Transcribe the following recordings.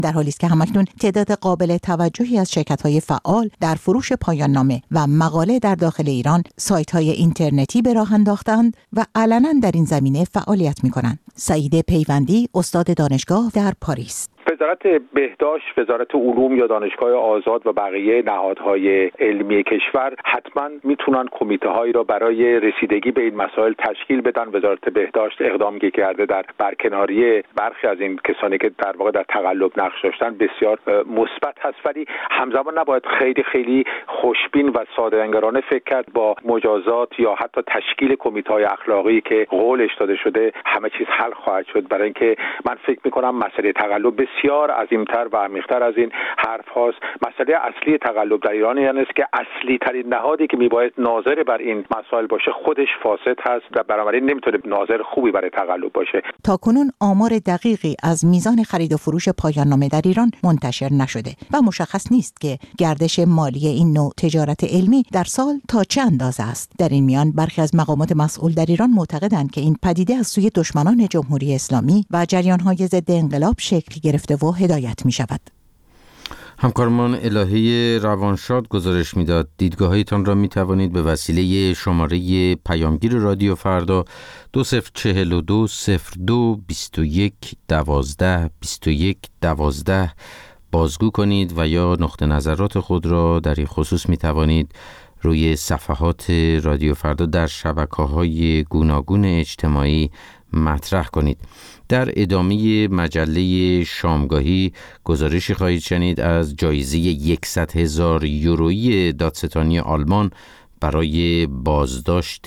در حالی است که همکنون تعداد قابل توجهی از شرکت‌های فعال در فروش پایان نامه و مقاله در داخل ایران سایت‌های اینترنتی به راه انداختند و علنا در این زمینه فعالیت می‌کنند. سعید پیوندی، استاد دانشگاه در پاریس: وزارت بهداشت، وزارت علوم یا دانشگاه آزاد و بقیه نهادهای علمی کشور حتما میتونن کمیته هایی را برای رسیدگی به این مسائل تشکیل بدن. وزارت بهداشت اقدامی که کرده در برکناری برخی از این کسانی که در واقع در تقلب نقش داشتن بسیار مثبت هست، ولی همزمان نباید خیلی خوشبین و ساده انگارانه فکر کرد با مجازات یا حتی تشکیل کمیته های اخلاقی که قولش داده شده همه چیز حل خواهد شد. برای اینکه من فکر میکنم مسئله تقلب بسیار عظیمتر و عمیق‌تر از این حرف هاست. مسئله اصلی تقلب در ایران این است که اصلی ترین نهادی که میباید ناظر بر این مسائل باشه خودش فاسد هست و بنابراین نمیتونه ناظر خوبی برای تقلب باشه. تاکنون آمار دقیقی از میزان خرید و فروش پایان نامه در ایران منتشر نشده و مشخص نیست که گردش مالی این نوع تجارت علمی در سال تا چه اندازه است. در این میان برخی از مقامات مسئول در ایران معتقدند که این پدیده از سوی دشمنان جمهوری اسلامی و جریان‌های ضد انقلاب شکل گرفته و هدایت می شود. همکارمان الهه روانشاد گزارش میداد دیدگاه‌هایتان را می توانید به وسیله شماره پیامگیر رادیو فردا 2042 02 21 12 21 12 بازگو کنید و یا نقطه نظرات خود را در این خصوص می توانید روی صفحات رادیو فردا در شبکه‌های گوناگون اجتماعی مطرح کنید. در ادامه مجله شامگاهی گزارشی خواهید شنید از جایزه 100,000 یورویی دادستانی آلمان برای بازداشت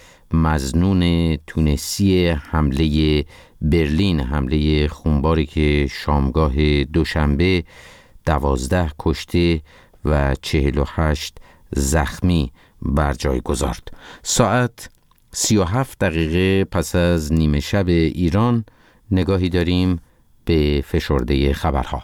مظنون تونسی حمله برلین، حمله خونباری که شامگاه دوشنبه 12 کشته و 48 زخمی بر جای گذارد. ساعت 37 دقیقه پس از نیمه شب ایران نگاهی داریم به فشرده خبرها.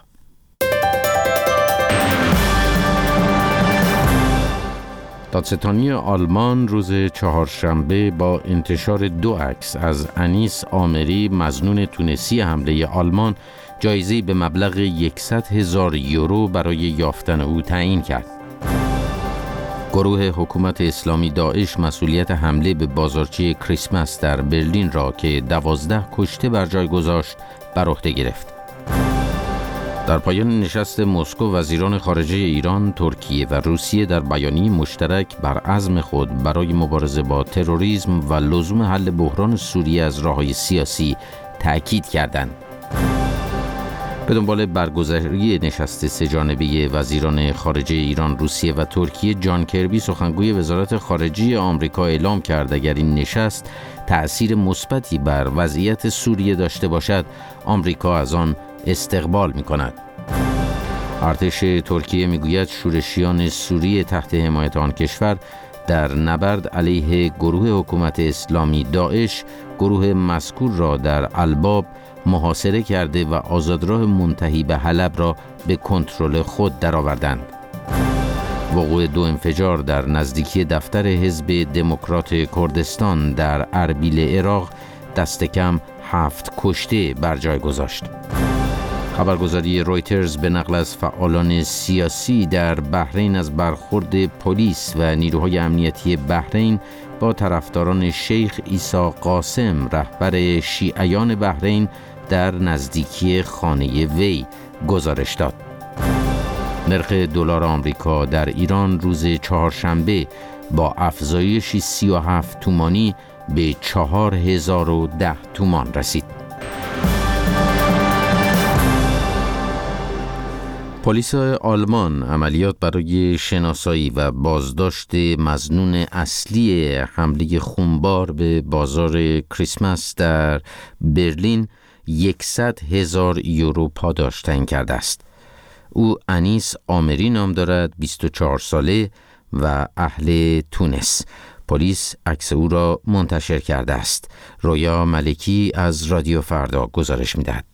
دادستانی آلمان روز چهارشنبه با انتشار 2 عکس از انیس آمری مظنون تونسی حمله آلمان جایزه‌ای به مبلغ 100,000 یورو برای یافتن او تعیین کرد. گروه حکومت اسلامی داعش مسئولیت حمله به بازارچه کریسمس در برلین را که 12 کشته بر جای گذاشت بر عهده گرفت. در پایان نشست مسکو وزیران خارجه ایران، ترکیه و روسیه در بیانیه مشترک بر عزم خود برای مبارزه با تروریسم و لزوم حل بحران سوریه از راه‌های سیاسی تأکید کردند. به دنبال برگزاری نشست سه‌جانبه وزیران خارجه ایران، روسیه و ترکیه، جان کربی سخنگوی وزارت خارجه آمریکا اعلام کرد اگر این نشست تأثیر مثبتی بر وضعیت سوریه داشته باشد، آمریکا از آن استقبال می‌کند. ارتش ترکیه می‌گوید شورشیان سوریه تحت حمایت آن کشور در نبرد علیه گروه حکومت اسلامی داعش گروه مذکور را در الباب محاصره کرده و آزادراه منتهی به حلب را به کنترل خود درآوردند. وقوع 2 انفجار در نزدیکی دفتر حزب دموکرات کردستان در اربیل عراق دست کم 7 کشته بر جای گذاشت. خبرگزاری رویترز به نقل از فعالان سیاسی در بحرین از برخورد پلیس و نیروهای امنیتی بحرین با طرفداران شیخ عیسی قاسم رهبر شیعیان بحرین در نزدیکی خانه وی گزارش داد. نرخ دلار آمریکا در ایران روز چهارشنبه با افزایشی 37 تومانی به 4010 تومان رسید. پلیس آلمان عملیات برای شناسایی و بازداشت مظنون اصلی حمله خونبار به بازار کریسمس در برلین 100,000 یورو پاداش تعیین کرده است. او انیس آمری نام دارد، 24 ساله و اهل تونس. پلیس عکس او را منتشر کرده است. رویا ملکی از رادیو فردا گزارش می‌دهد.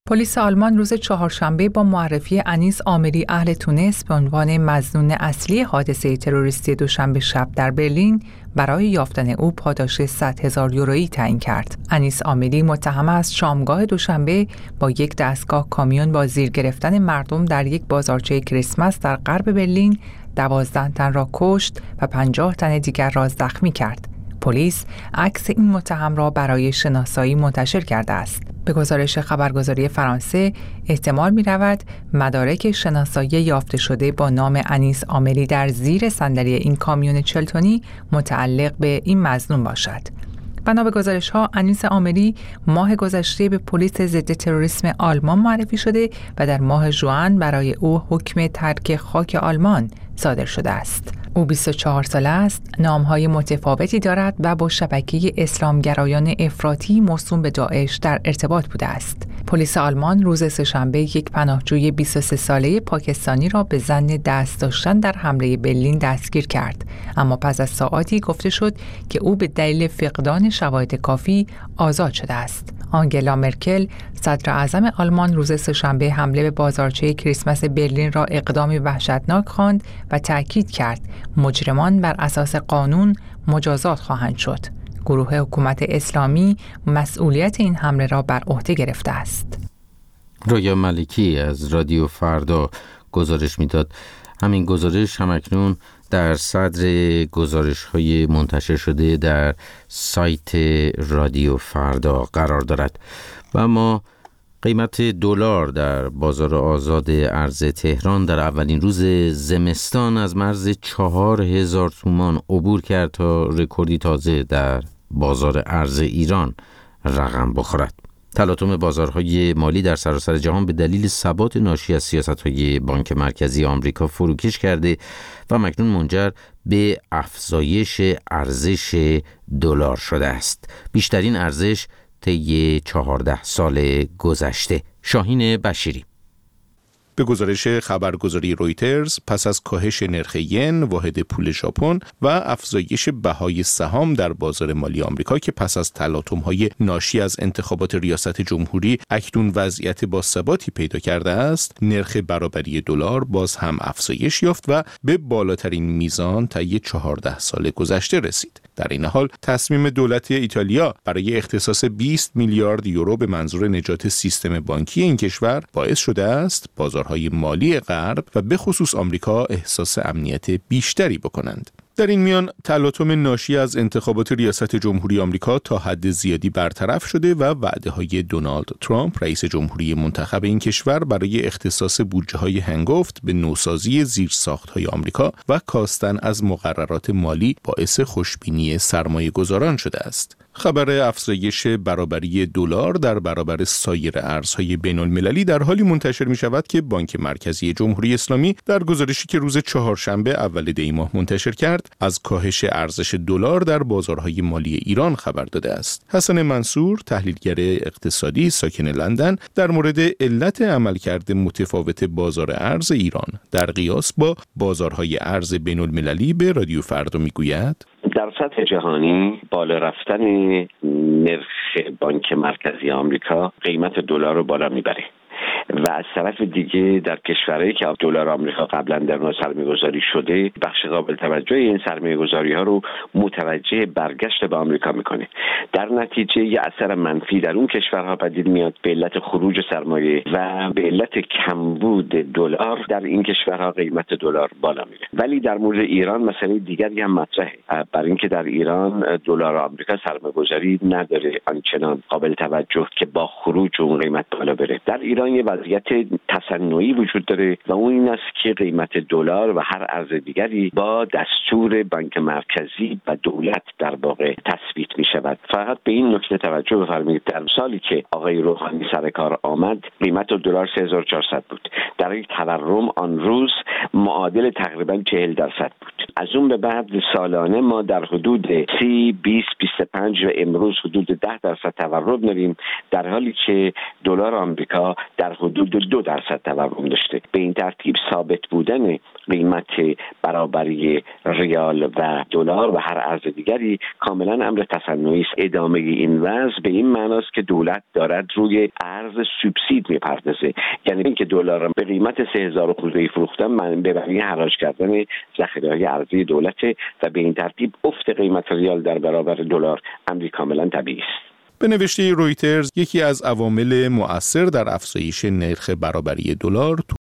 پلیس آلمان روز چهارشنبه با معرفی انیس آمری اهل تونس به عنوان مظنون اصلی حادثه تروریستی دوشنبه شب در برلین برای یافتن او پاداش 100,000 یورویی تعیین کرد. انیس آمری متهم است شامگاه دوشنبه با یک دستگاه کامیون با زیر گرفتن مردم در یک بازارچه کریسمس در غرب برلین 12 تن را کشت و 50 تن دیگر را زخمی کرد. پلیس عکس این متهم را برای شناسایی منتشر کرده است. به گزارش خبرگزاری فرانسه احتمال می رود مدارک شناسایی یافته شده با نام انیس آمری در زیر صندلی این کامیون 40 تنی متعلق به این مظنون باشد. بنا به گزارش‌ها انیس آمری ماه گذشته به پلیس ضد تروریسم آلمان معرفی شده و در ماه ژوئن برای او حکم ترک خاک آلمان صادر شده است. او 24 ساله است، نام‌های متفاوتی دارد و با شبکه اسلامگرایان افراطی موسوم به داعش در ارتباط بوده است. پلیس آلمان روز سه‌شنبه یک پناهجوی 23 ساله پاکستانی را به ظن دست داشتن در حمله برلین دستگیر کرد، اما پس از ساعاتی گفته شد که او به دلیل فقدان شواهد کافی آزاد شده است. آنگلا مرکل صدر اعظم آلمان روز سه‌شنبه حمله به بازارچه کریسمس برلین را اقدامی وحشتناک خواند و تأکید کرد مجرمان بر اساس قانون مجازات خواهند شد. گروه حکومت اسلامی مسئولیت این حمله را بر عهده گرفته است. رویا ملکی از رادیو فردا گزارش میداد. همین گزارش همکنون در صدر گزارش‌های منتشر شده در سایت رادیو فردا قرار دارد. و ما قیمت دلار در بازار آزاد ارز تهران در اولین روز زمستان از مرز 4,000 تومان عبور کرد تا رکوردی تازه در بازار ارز ایران رقم بخورد. تلاطم بازارهای مالی در سراسر جهان به دلیل ثبات ناشی از سیاست‌های بانک مرکزی آمریکا فروکش کرده و مکنون منجر به افزایش ارزش دلار شده است. بیشترین ارزش طی 14 سال گذشته. شاهین بشیری. به گزارش خبرگزاری رویترز پس از کاهش نرخ ین واحد پول ژاپن و افزایش بهای سهام در بازار مالی آمریکا که پس از تلاطم‌های ناشی از انتخابات ریاست جمهوری اکنون وضعیت باثباتی پیدا کرده است، نرخ برابری دلار باز هم افزایش یافت و به بالاترین میزان طی 14 سال گذشته رسید. در این حال تصمیم دولت ایتالیا برای اختصاص 20 میلیارد یورو به منظور نجات سیستم بانکی این کشور باعث شده است بازارهای مالی غرب و به خصوص آمریکا احساس امنیت بیشتری بکنند. در این میان تلاطم ناشی از انتخابات ریاست جمهوری آمریکا تا حد زیادی برطرف شده و وعده‌های دونالد ترامپ رئیس جمهوری منتخب این کشور برای اختصاص بودجه‌های هنگفت به نوسازی زیرساخت‌های آمریکا و کاستن از مقررات مالی باعث خوشبینی سرمایه‌گذاران شده است. خبر افزایش برابری دلار در برابر سایر ارزهای بین‌المللی در حالی منتشر می‌شود که بانک مرکزی جمهوری اسلامی در گزارشی که روز چهارشنبه اول دی ماه منتشر کرد از کاهش ارزش دلار در بازارهای مالی ایران خبر داده است. حسن منصور، تحلیلگر اقتصادی ساکن لندن، در مورد علت عملکرد متفاوت بازار ارز ایران در قیاس با بازارهای ارز بین‌المللی به رادیو فردا میگوید: در سطح جهانی بالا رفتن نرخ بانک مرکزی آمریکا قیمت دلار رو بالا میبره و از طرف دیگه در کشورهایی که دلار آمریکا قبلا در اونها سرمایه‌گذاری شده، بخش قابل توجه این سرمایه‌گذاری‌ها رو متوجه برگشت به آمریکا میکنه. در نتیجه یه اثر منفی در اون کشورها پدید میاد به علت خروج سرمایه و به علت کمبود دلار در این کشورها قیمت دلار بالا میره. ولی در مورد ایران مسئله دیگری هم مطرحه، برای اینکه در ایران دلار آمریکا سرمایه‌گذاری نداره آنچنان قابل توجه که با خروج اون قیمت بالا بره. در ایران یه وضعیت تصنعی وجود داره و اون این است که قیمت دلار و هر ارز دیگری با دستور بانک مرکزی و دولت در واقع تثبیت می شود. فقط به این نکته توجه بفرمایید در سالی که آقای روحانی سر کار آمد قیمت دلار 3400 بود. در یک تورم آن روز معادل تقریبا 40% بود. از اون به بعد سالانه ما در حدود 30 20 25 و امروز حدود 10% تورم داریم، در حالی که دلار آمریکا در حدود 2% تورم داشته. به این ترتیب ثابت بودن قیمت برابری ریال و دلار و هر ارز دیگری کاملا امر تصنعی است. ادامه این وضع به این معناست که دولت دارد روی ارز سوبسید میپردازه، یعنی اینکه دلار به قیمت 3000 خورده فروختن من به معنی حراج کردن ذخیره‌های ارزی دولت و به این ترتیب افت قیمت ریال در برابر دلار امری کاملا طبیعی است. به نوشته رویترز، یکی از عوامل مؤثر در افزایش نرخ برابری دلار